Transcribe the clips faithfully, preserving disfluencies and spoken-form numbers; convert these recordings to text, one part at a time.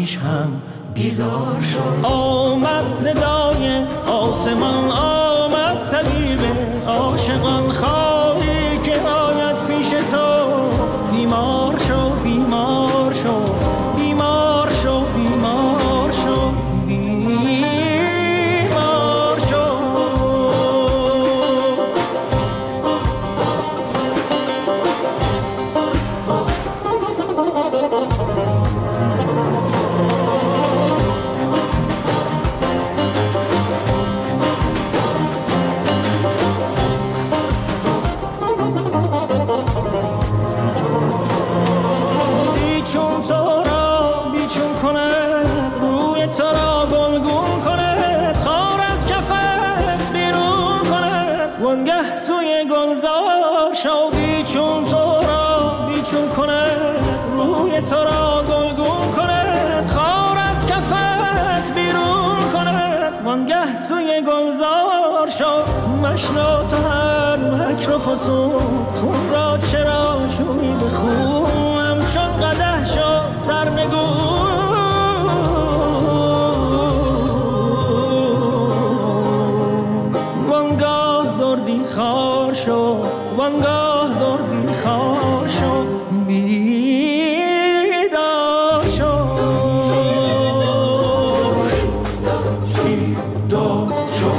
پیش هم بیزار شد. آمد ندای آسمان، آمد طبیب عاشقان، خواهی که آید پیش تو. بیمار شو بیمار شو بیمار شو بیمار شو بیمار شو. وانگه سوی گلزار شو، بیچون تو را بیچون کند، روی تو را گلگون کند، خار از کفت بیرون کند. وانگه سوی گلزار شو، مشنو تو هر مکر و فسون، خون را چرا شوی به خون، همچون قدح شو سرنگون. خار شو وانگاه دردی خار شو، بیدار شو بیدار شو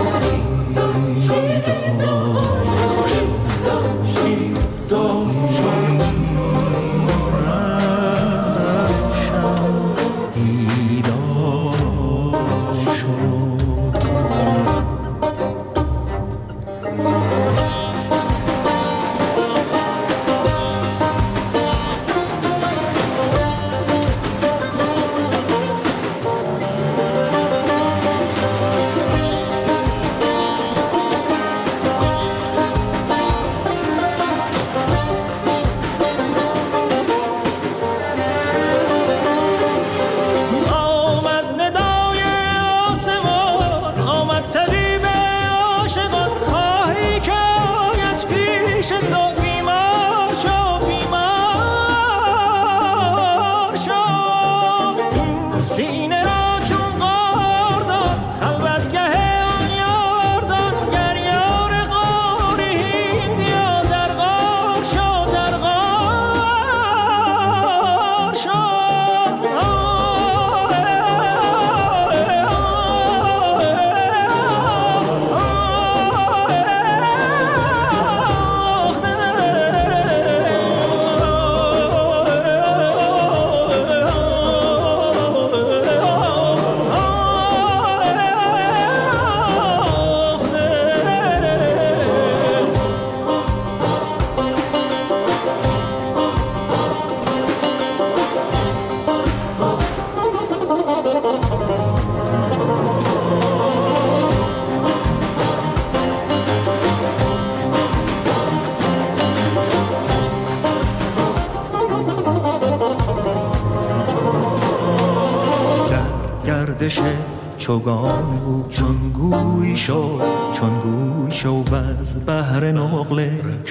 چوگان او چون گوی شو چون گوی شو و از بحر نقل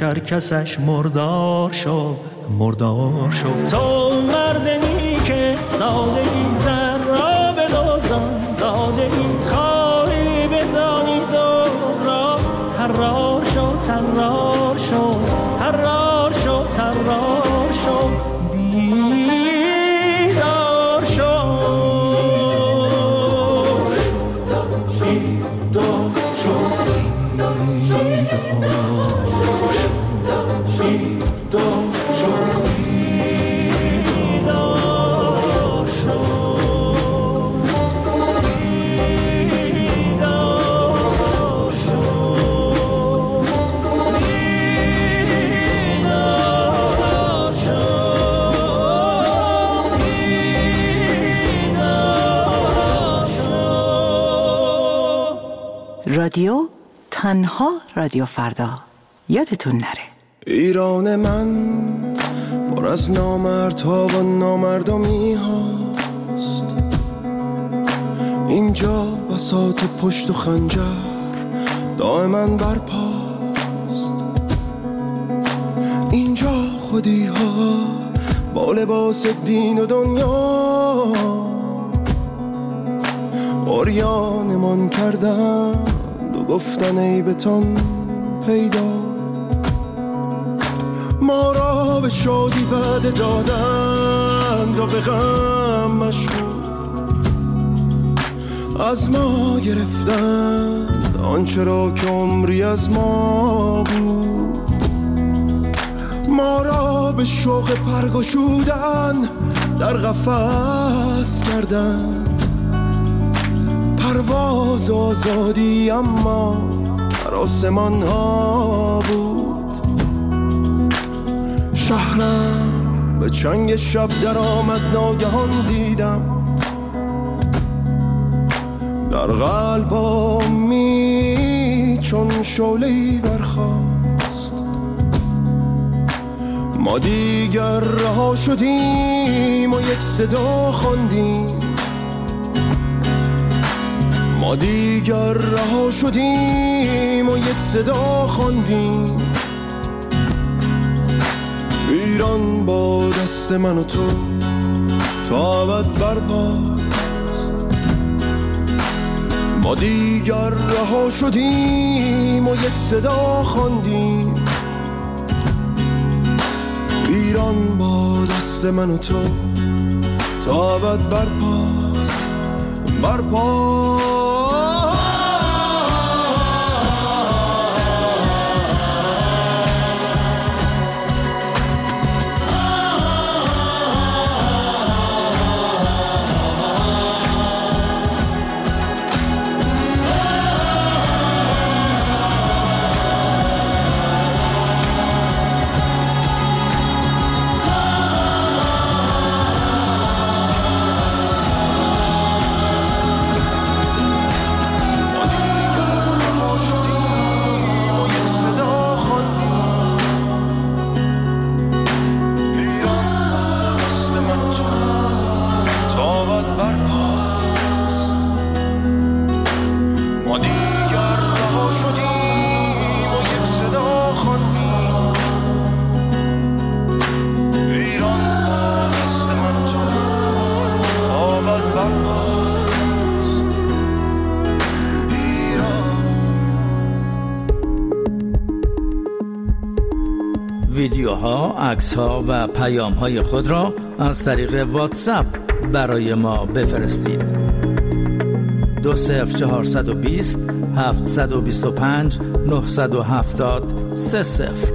کرکسش مردار شو مردار شو. تو مردمی که سادگی زر را به دزدان داده ای، خواهی بدانی دوز را ترار شو ترار شو ترار شو ترار شو بیدار شو. رادیو تنها رادیو فردا، یادتون نره. ایران من پر از نامردها و نامردمی هاست، اینجا بساط پشت و خنجر دائما برپاست، اینجا خودی ها با لباس دین و دنیا اوریانمان کردند و گفتن ای بتان پیدا. ما را به شادی وعده دادند و به غم مشغول، از ما گرفتند آنچه را که عمری از ما بود. ما را به شوق پرگشودن در قفس کردند، پرواز آزادی اما در آسمان ها بود. شهرم به چنگ شب در آمد، ناگهان دیدم در قلبمی چون شعله‌ای برخاست. ما دیگر رها شدیم و یک صدا خواندیم، ما دیگر رها شدیم و یک صدا خواندیم. ایران با دست من و تو تا ابد برپاست. ما دیگر رها شدیم و یک صدا خواندیم. ایران با دست من و تو تا ابد برپاست، برپاست. ویدیوها، عکس‌ها و پیام‌های خود را از طریق واتساپ برای ما بفرستید. دو صفر چهارصد و بیست هفتصد و بیست و پنج نهصد و هفتاد سه صفر.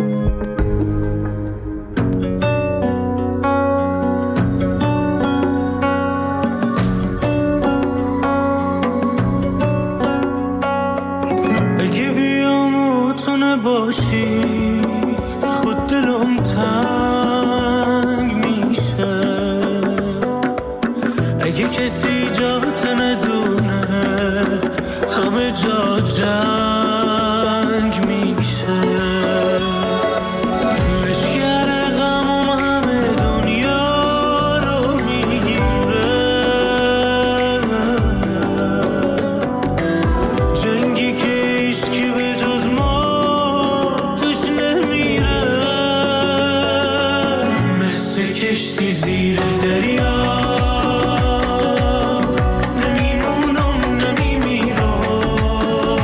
اگه بیام تو نباشی خود دلم تنگ میشه، اگه کسی جات ندونه همه جا جنگ میشه. مشکر غمم همه دنیا رو میگیره، جنگی که هیچکی به جز ما توش نمیره. مثل کشتی زیر دریا نمیمونم نمیمیرم،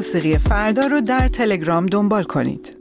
موسیقی فردا رو در تلگرام دنبال کنید.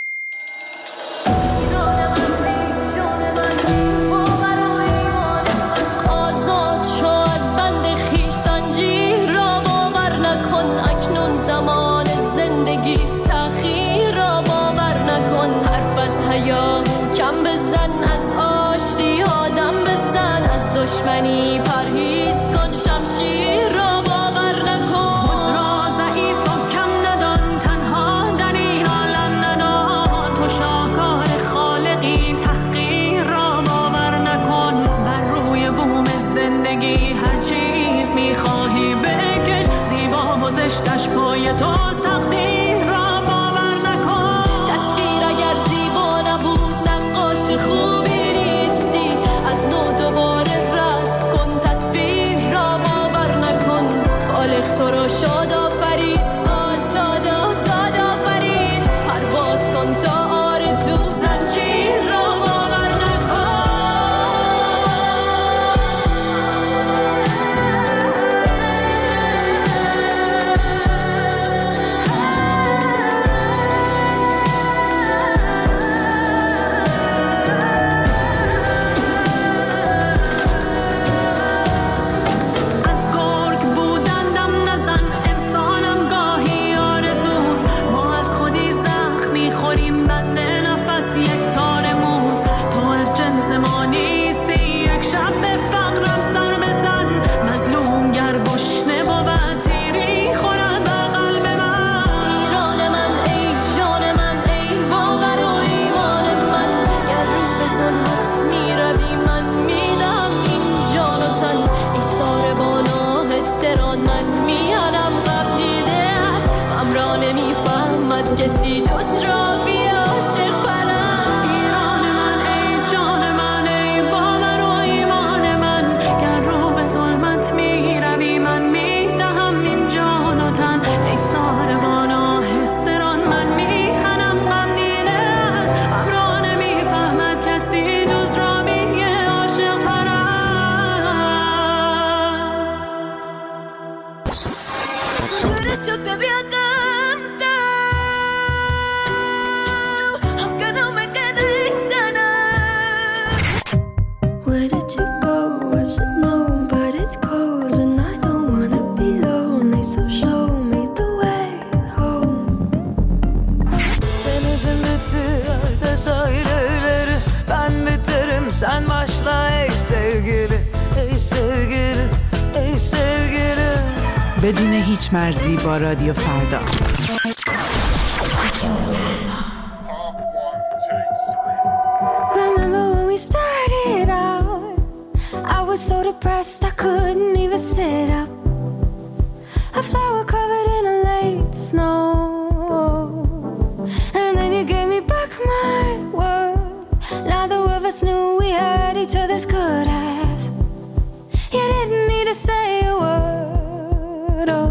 دشتش پای توست، تقدیر را باور نکن. تصویر اگر زیبا نبود نقاش خوبی نیستی، از نو دوباره رسم کن تصویر را باور نکن. خالق تو را شاد آفرید، آزاد آزاد آفرید، پرواز کن تا آرزو زنجیر را باور نکن. کسی جز را بی عاشق پرست. ایران من ای جان من ای باور و ایمان من، گر رو به ظلمت می روی من می دهم این جان و تن. ای ساربان آهستران من می هنم غم دیده است، غم را نمی فهمد کسی جز را بی عاشق پرست. Where did you go? I should know, but it's cold and I don't wanna be lonely, so show me the way home. Denizin bitti, yerde sahilleri, ben biterim sen başla ey sevgili, ey sevgili, ey sevgili. بدون هیچ مرزی با رادیو فردا. Remember when we started out, I was so depressed I couldn't even sit up. A flower covered in a late snow, and then you gave me back my world. Neither of us knew we had each other's good halves. You didn't need to say a word. Oh,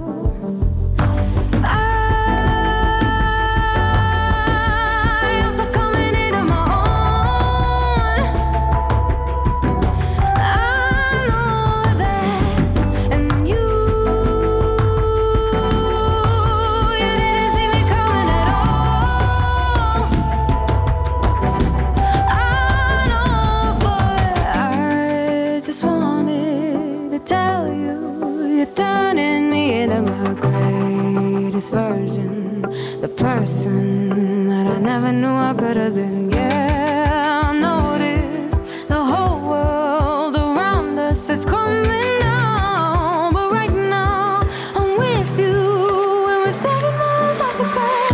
version, the person that I never knew I could have been. Yeah, I notice the whole world around us is coming down, but right now I'm with you and we're seven miles off the ground.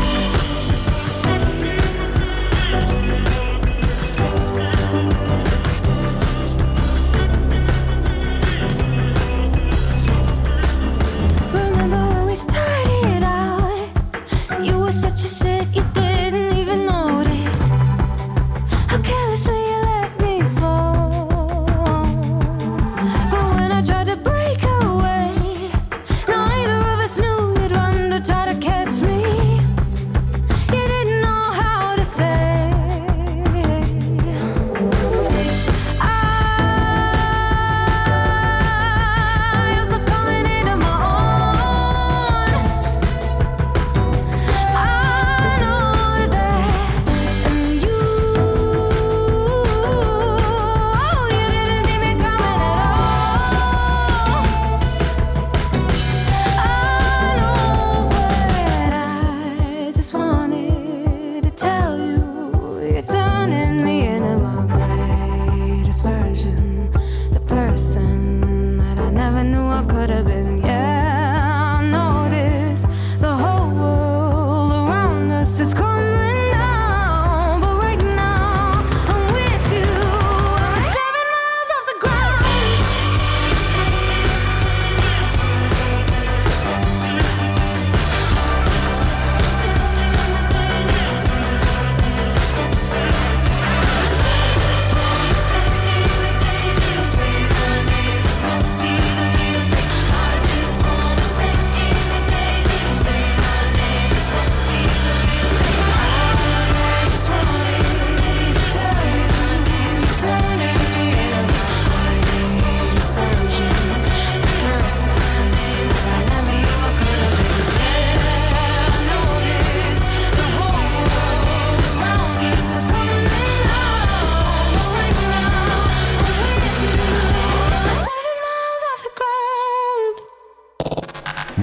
Remember when we started out, you were such a shit you didn't even notice. How carelessly you let me fall. But when I tried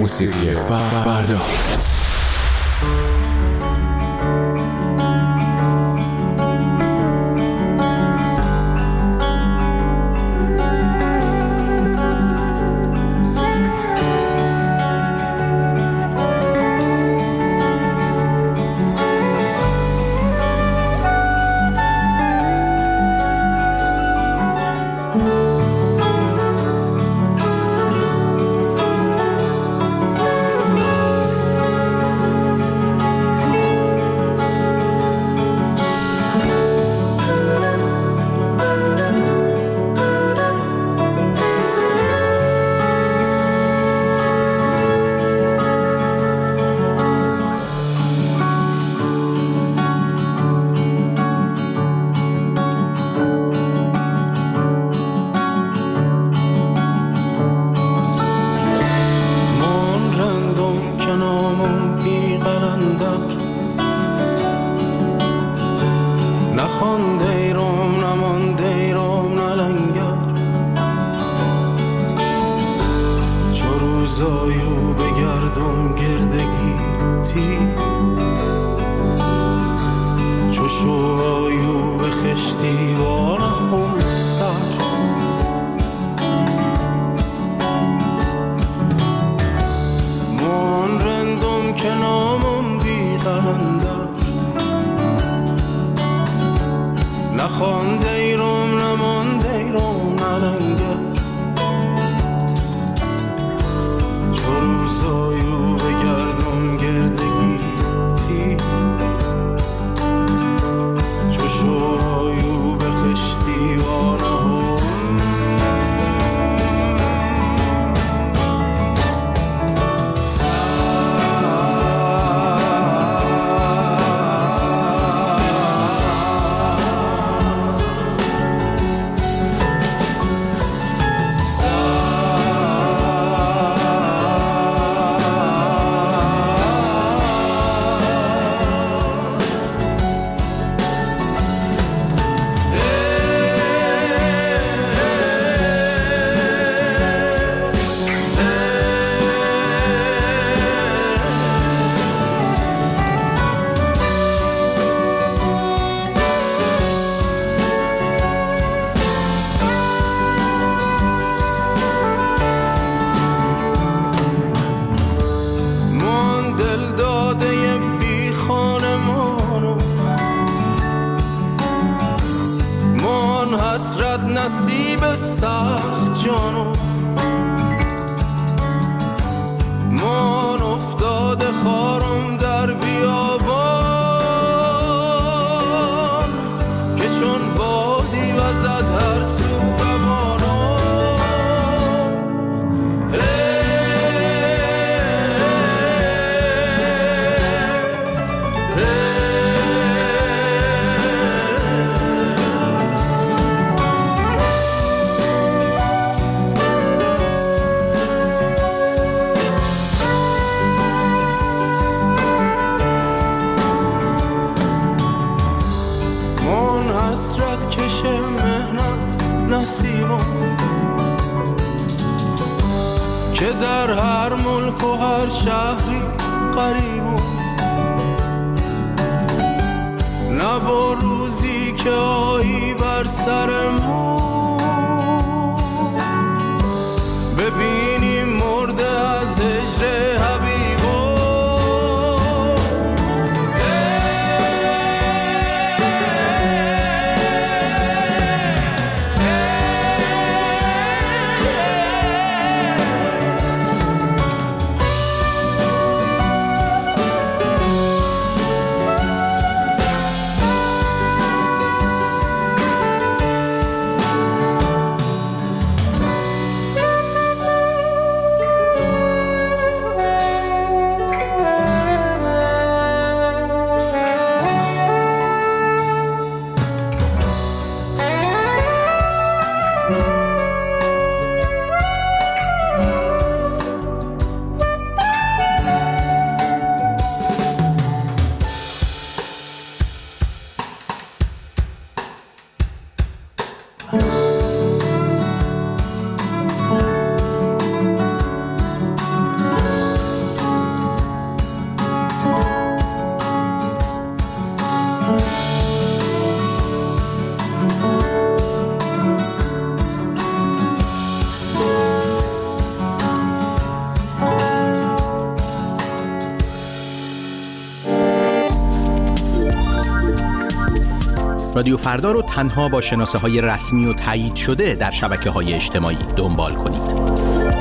موسیقی فردا. رادیو فردا رو تنها با شناسه های رسمی و تایید شده در شبکه های اجتماعی دنبال کنید.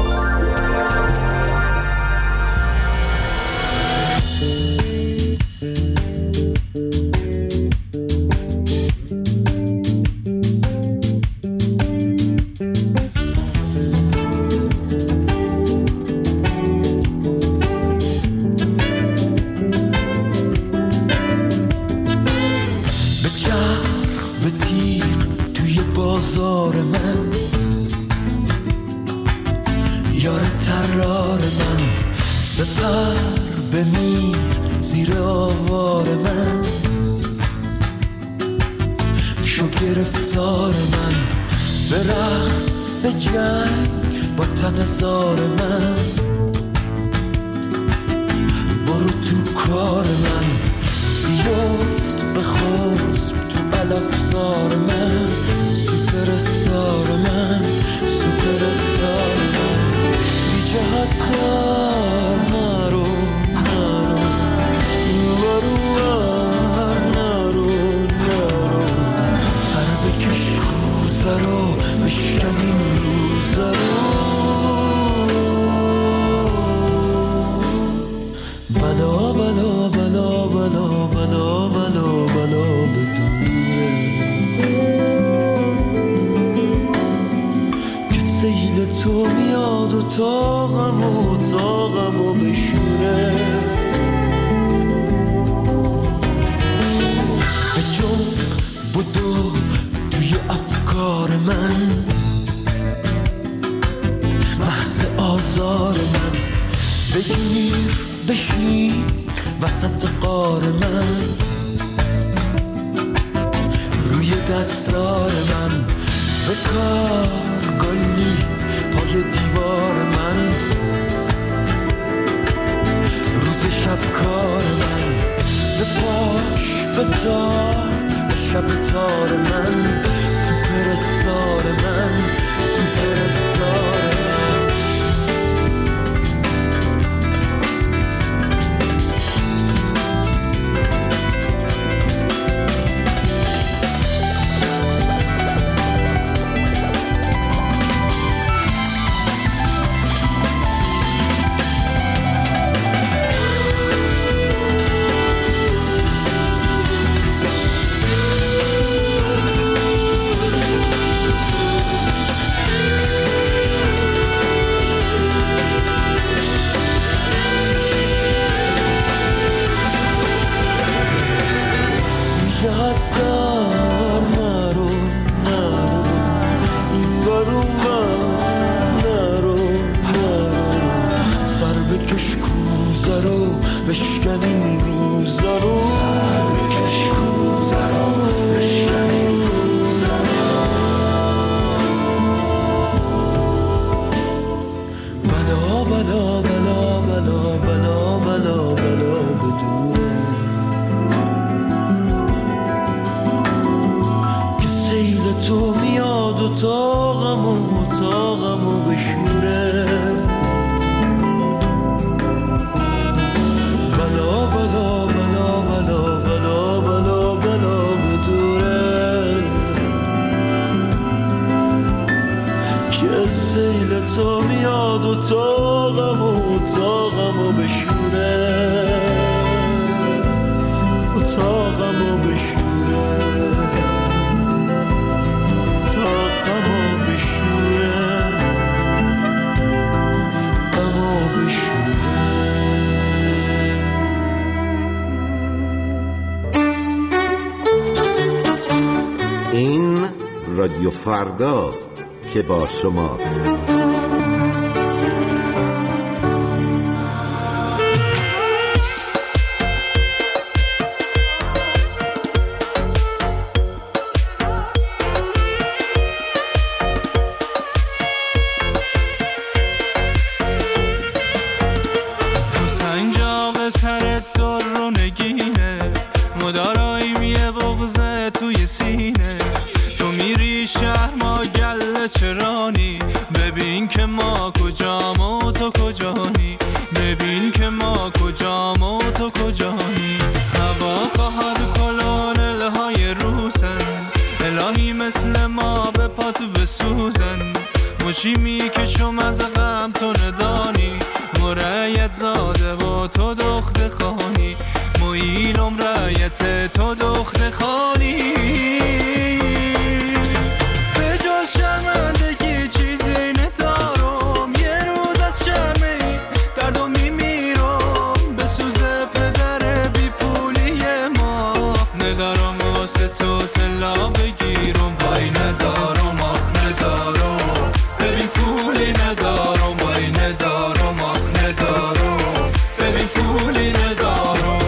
رادیو فرداست که با شماست. تو سنجاق سرت در رو نگینه، مدارایی میه بغزه توی سینه. تو میری شهر ما گله چرانی، ببین که ما کجام و تو کجانی. ببین که ما کجام و تو کجانی. هوا خواهد کلونل های روسن، بسوزن مچیمی که شم از غم تو ندانی مرایت زاده با تو دخت خانی مویلم رایت تو دخت خانی به جز شرمندگی چیزی ندارم یه روز از شرمی دردم میمیرم به سوز پدر بی پولی ما ندارم واسه تو طلا بگیرم وای ندارم آخ ندارم ببین پولی ندارم وای ندارم آخ ندارم ببین پولی ندارم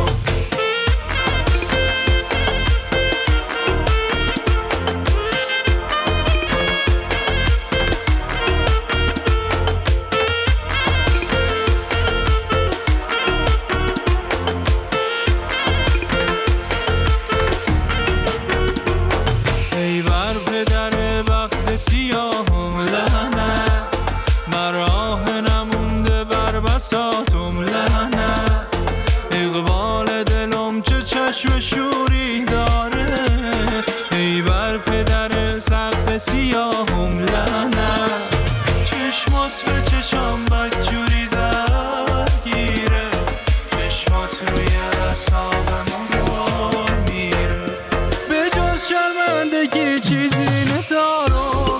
سیاهم لعنت مراه نمونده بر بساطم لعنت اقبال دلم چه چشم شوری داره ای بر پدر سقف سیاهم لعنت چشمات به چشم بدجوری درگیره چشمات روی اعصابم میره به جز شرمندگی چیزی ندارم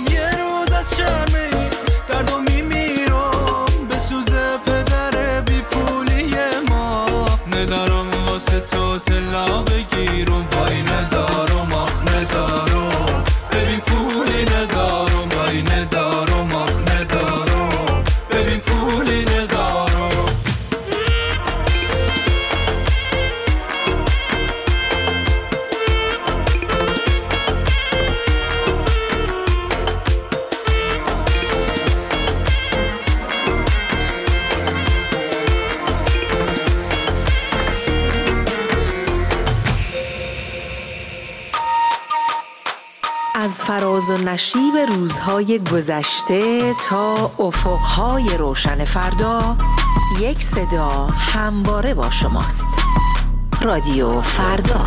شرمی دردم میمیرم به سوز پدر بی پولی ما ندارم واسه تو طلا بگیرم وای ندارم آخ ندارم ببین پولی ندارم وای ندارم آخ ندارم ببین پولی ندارم از فراز و نشیب روزهای گذشته تا افقهای روشن فردا یک صدا همواره با شماست. رادیو فردا.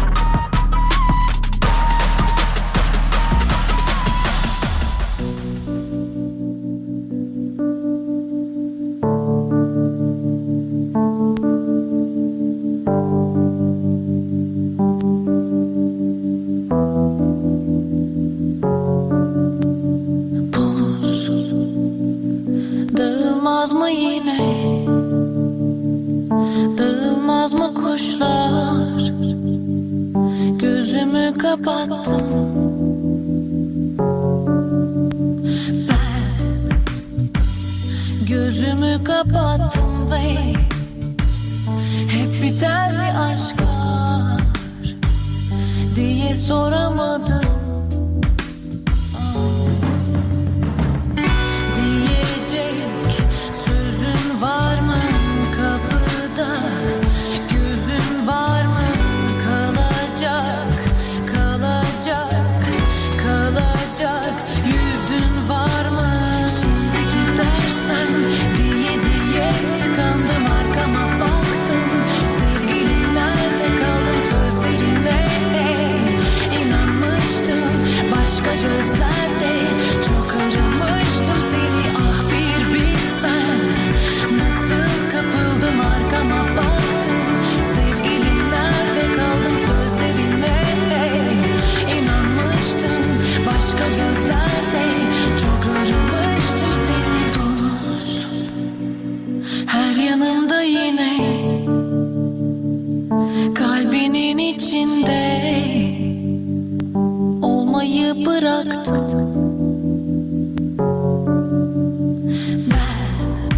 Kapattım ben gözümü kapattım ve hep biter mi aşklar diye soramadım diyecek sözün var mı kapıda gözün var mı kalacak kalacak yüzün var mı şimdi gidersen diye diye tıkandım arkama baktım sevgilim nerede kaldın sözlerine inanmıştım başka gözlerde çok aramıştım seni ah bir bilsen nasıl kapıldım arkama baktım sevgilim nerede kaldın sözlerine inanmıştım başka gözlerde çok aramıştım seni buz her yanımda yine kalbinin içinde olmayı bıraktım ben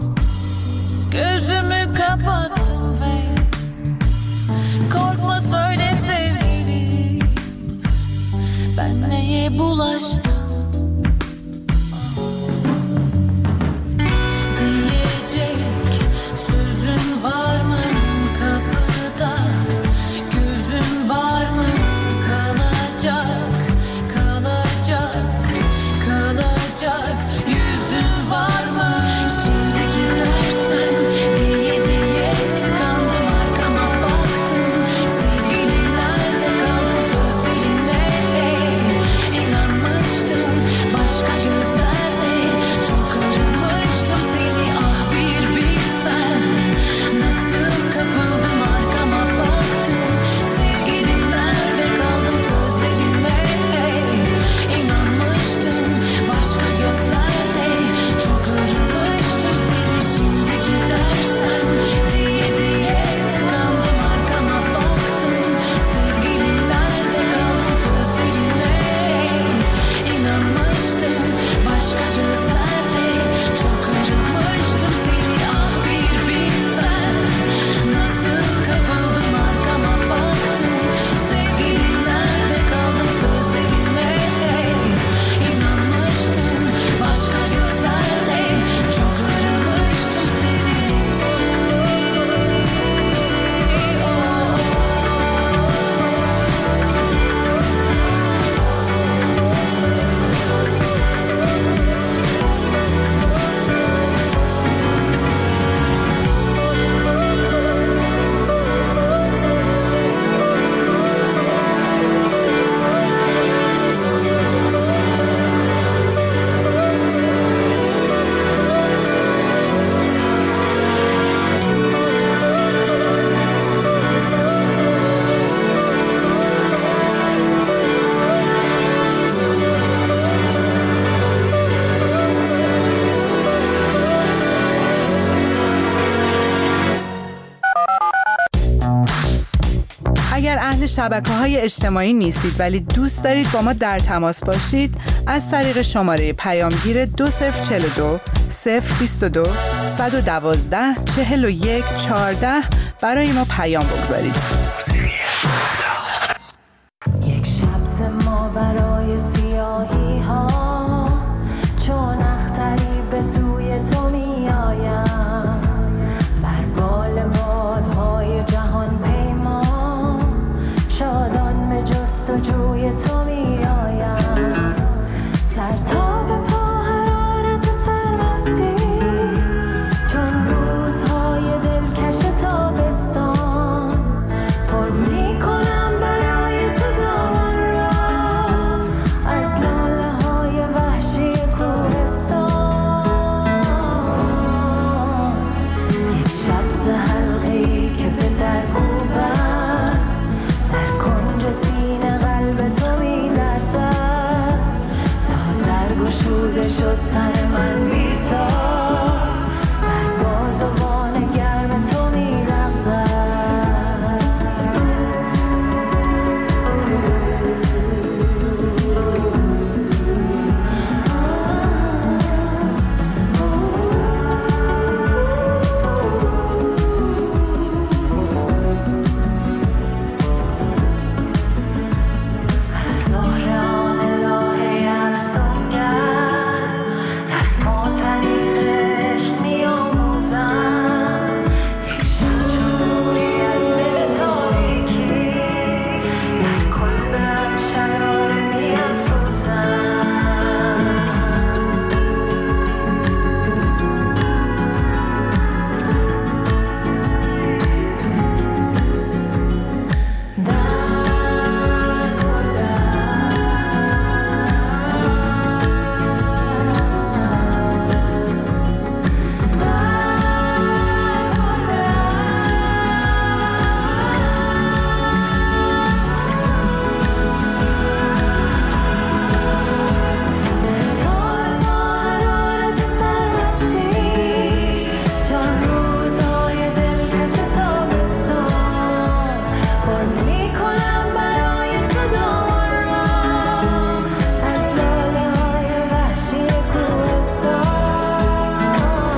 gözümü kapattım ve korkma söyle sevgilim ben neye bulaştım diyecek sözün var mı kapıda gözün var mı kalacak kalacak kalacak yüzün var mı şimdi gidersen diye diye tıkandım arkama baktım sevgilim nerede kaldın sözlerine inanmış شبکه‌های اجتماعی نیستید ولی دوست دارید با ما در تماس باشید، از طریق شماره پیامگیر دو صفر چهل و دو صفر بیست و دو صد و دوازده چهل و یک چهارده برای ما پیام بگذارید. یک شب ز ماورای سیاهی ها، چون اختری به سوی تو می آیم، بر بال بادهای جهان پیما، شادان به جستجوی تو می آیم، سر تا به پا حرارت و سرمستی، چون روزهای دلکش تابستان، پر می کنم برای تو دامان را از لاله های وحشی کوهستان. یک شب ز حلقی که به در کوبم، در کنج سینه قلب تو می لرزد، تا در گشوده شد تن من بی‌تاب، در بازوان گرم تو می لغزد. از ظهر آن الهه افسونگر، رسم و طریق عشق می آموزم، یک شب چون نوری از دل تاریکی، در کل شراره می افروزم. در کل سرتاب با حرارت سرمستی، چون روزهای دلکش تابستان، پر می کنم برای تو دامان را از لاله های وحشی کوهستان.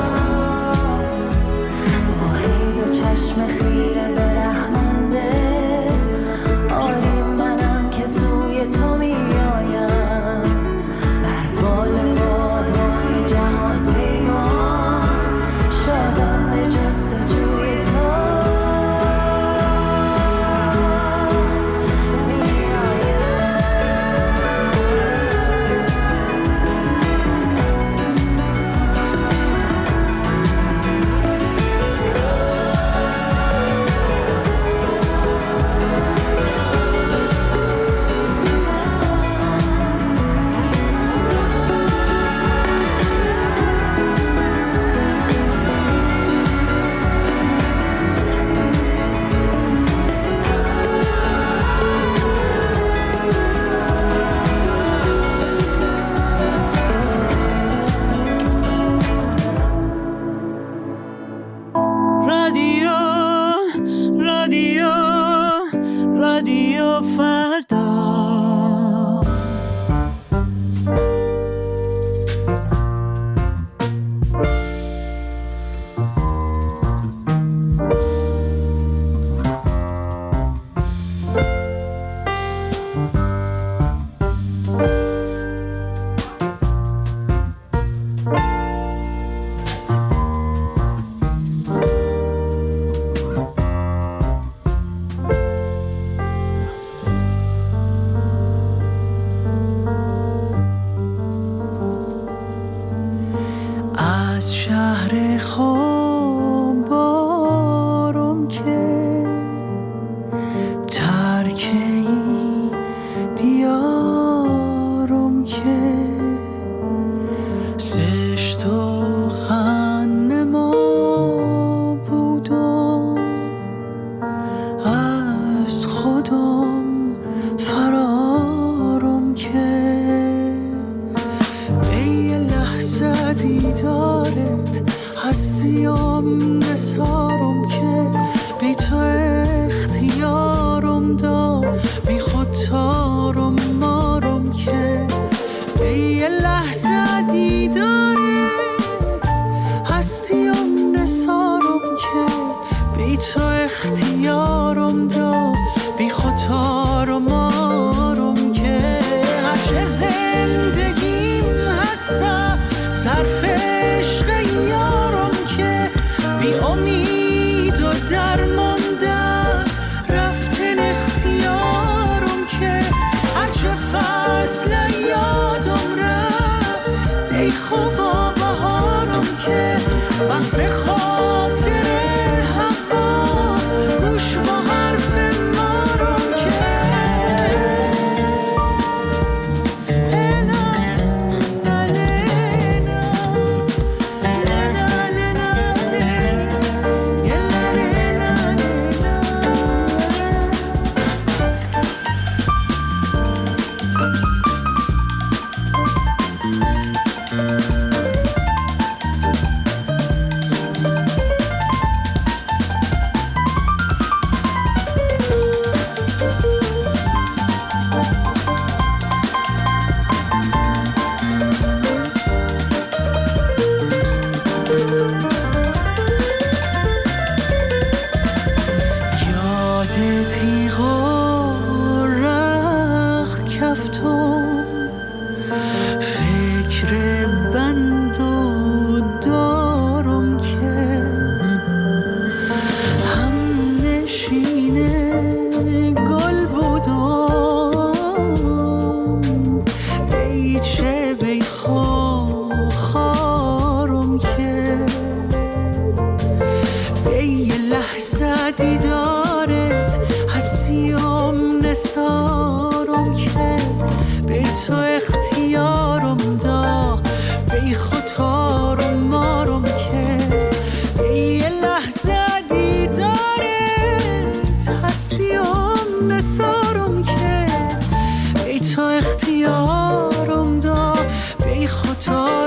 با هی و چشم خیره به رحمنده، آری منم که سوی تو می آیم، بر بال بادهای جهان پیما، شادان به جستجوی تو می آیم. رادیو رادیو رادیو فردا. اختیارم دا بی خطارم آرم که هرچه زندگیم هستا صرف عشق یارم که بی امید و درمانده رفتن اختیارم که هرچه فصل یادم رفت ای خوبا بهارم که بحث خاطر هوا گوش با حرف مارم که لینا لینا لینا لینا لینا تو